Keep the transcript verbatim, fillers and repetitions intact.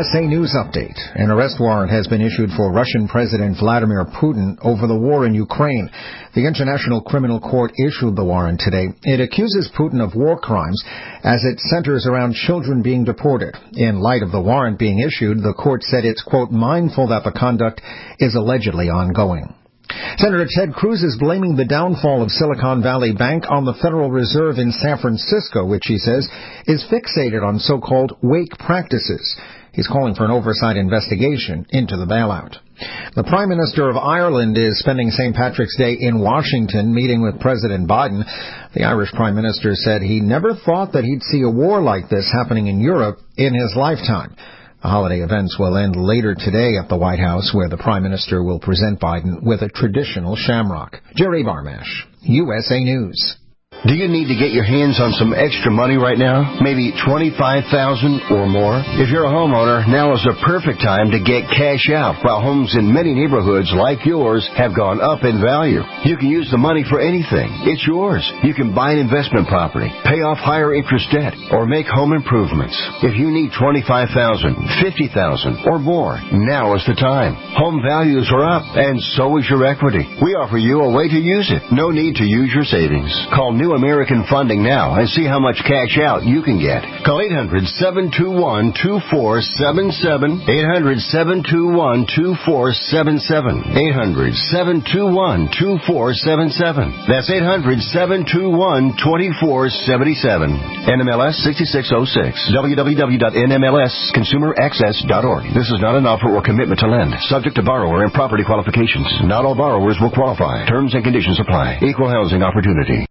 S A News Update. An arrest warrant has been issued for Russian President Vladimir Putin over the war in Ukraine. The International Criminal Court issued the warrant today. It accuses Putin of war crimes as it centers around children being deported. In light of the warrant being issued, the court said it's, quote, mindful that the conduct is allegedly ongoing. Senator Ted Cruz is blaming the downfall of Silicon Valley Bank on the Federal Reserve in San Francisco, which he says is fixated on so-called wake practices. He's calling for an oversight investigation into the bailout. The Prime Minister of Ireland is spending Saint Patrick's Day in Washington meeting with President Biden. The Irish Prime Minister said he never thought that he'd see a war like this happening in Europe in his lifetime. The holiday events will end later today at the White House, where the Prime Minister will present Biden with a traditional shamrock. Jerry Barmash, U S A News. Do you need to get your hands on some extra money right now? Maybe twenty-five thousand dollars or more? If you're a homeowner, now is the perfect time to get cash out while homes in many neighborhoods like yours have gone up in value. You can use the money for anything. It's yours. You can buy an investment property, pay off higher interest debt, or make home improvements. If you need twenty-five thousand dollars, fifty thousand dollars, or more, now is the time. Home values are up, and so is your equity. We offer you a way to use it. No need to use your savings. Call New American Funding now and see how much cash out you can get. Call eight hundred, seven two one, two four seven seven, eight hundred, seven two one, two four seven seven, eight hundred, seven two one, two four seven seven. That's eight hundred, seven two one, two four seven seven. N M L S sixty-six oh six. w w w dot n m l s consumer access dot org. This is not an offer or commitment to lend. Subject to borrower and property qualifications. Not all borrowers will qualify. Terms and conditions apply. Equal housing opportunity.